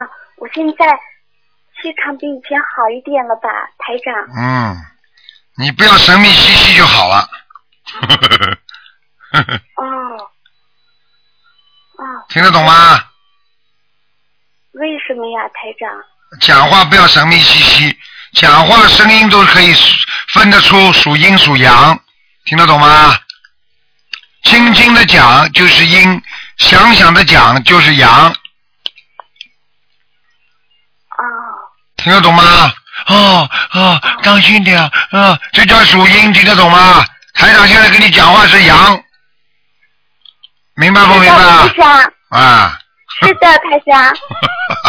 我现在气场比以前好一点了吧，台长？ 你不要神秘兮兮就好了。听得懂吗？ 为什么呀，台长？ 讲话不要神秘兮兮，讲话声音都可以分得出属阴属阳，听得懂吗？轻轻的讲就是阴，响响的讲就是阳。听得懂吗？当心点这叫属阴，听得懂吗？台长现在跟你讲话是阳，明白不明白？ 台长。 啊。 是的，台长。